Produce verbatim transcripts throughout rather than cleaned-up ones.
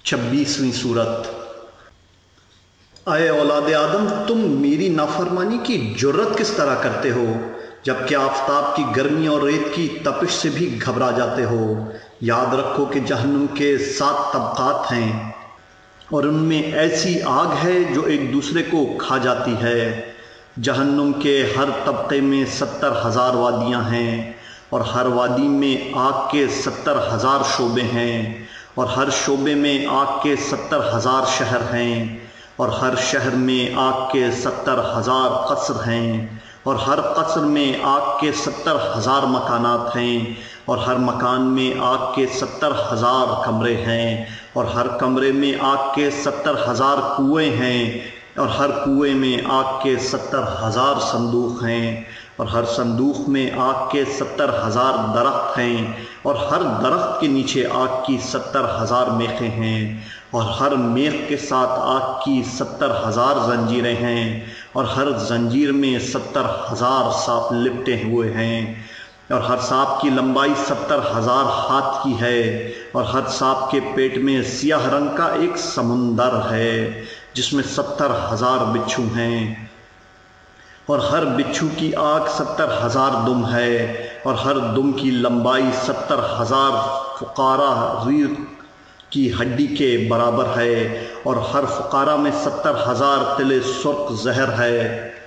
چھبیسویں صورت۔ اے اولاد آدم، تم میری نافرمانی کی جرت کس طرح کرتے ہو جبکہ آفتاب کی گرمی اور ریت کی تپش سے بھی گھبرا جاتے ہو؟ یاد رکھو کہ جہنم کے سات طبقات ہیں اور ان میں ایسی آگ ہے جو ایک دوسرے کو کھا جاتی ہے۔ جہنم کے ہر طبقے میں ستر ہزار وادیاں ہیں اور ہر وادی میں آگ کے ستر ہزار شعبے ہیں اور ہر شعبے میں آگ کے ستر ہزار شہر ہیں اور ہر شہر میں آگ کے ستر ہزار قصر ہیں اور ہر قصر میں آگ کے ستر ہزار مکانات ہیں اور ہر مکان میں آگ کے ستر ہزار کمرے ہیں اور ہر کمرے میں آگ کے ستر ہزار کنویں ہیں اور ہر کنویں میں آگ کے ستر ہزار صندوق ہیں اور ہر صندوق میں آگ کے ستر ہزار درخت ہیں اور ہر درخت کے نیچے آگ کی ستر ہزار میخیں ہیں اور ہر میخ کے ساتھ آگ کی ستر ہزار زنجیریں ہیں اور ہر زنجیر میں ستر ہزار سانپ لپٹے ہوئے ہیں اور ہر سانپ کی لمبائی ستر ہزار ہاتھ کی ہے اور ہر سانپ کے پیٹ میں سیاہ رنگ کا ایک سمندر ہے جس میں ستر ہزار بچھو ہیں اور ہر بچھو کی آگ ستر ہزار دم ہے اور ہر دم کی لمبائی ستر ہزار فقارہ ریڑھ کی ہڈی کے برابر ہے اور ہر فقارہ میں ستر ہزار تلے سرخ زہر ہے۔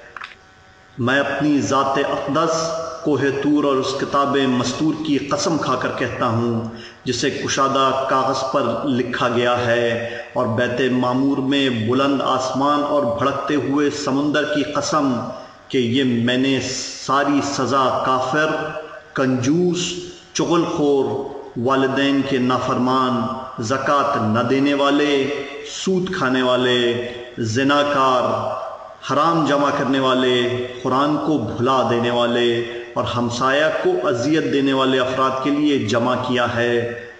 میں اپنی ذات اقدس کوہ طور اور اس کتاب مستور کی قسم کھا کر کہتا ہوں جسے کشادہ کاغذ پر لکھا گیا ہے، اور بیت معمور میں بلند آسمان اور بھڑکتے ہوئے سمندر کی قسم کہ یہ میں نے ساری سزا کافر، کنجوس، چغل خور، والدین کے نافرمان، زکوٰۃ نہ دینے والے، سود کھانے والے، زناکار، حرام جمع کرنے والے، قرآن کو بھلا دینے والے اور ہمسایہ کو اذیت دینے والے افراد کے لیے جمع کیا ہے،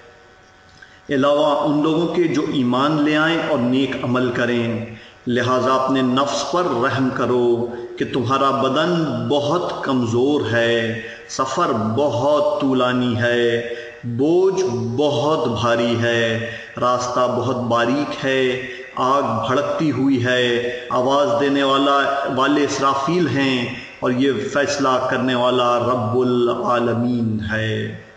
علاوہ ان لوگوں کے جو ایمان لے آئیں اور نیک عمل کریں۔ لہٰذا اپنے نفس پر رحم کرو کہ تمہارا بدن بہت کمزور ہے، سفر بہت طولانی ہے، بوجھ بہت بھاری ہے، راستہ بہت باریک ہے، آگ بھڑکتی ہوئی ہے، آواز دینے والا والے اسرافیل ہیں اور یہ فیصلہ کرنے والا رب العالمین ہے۔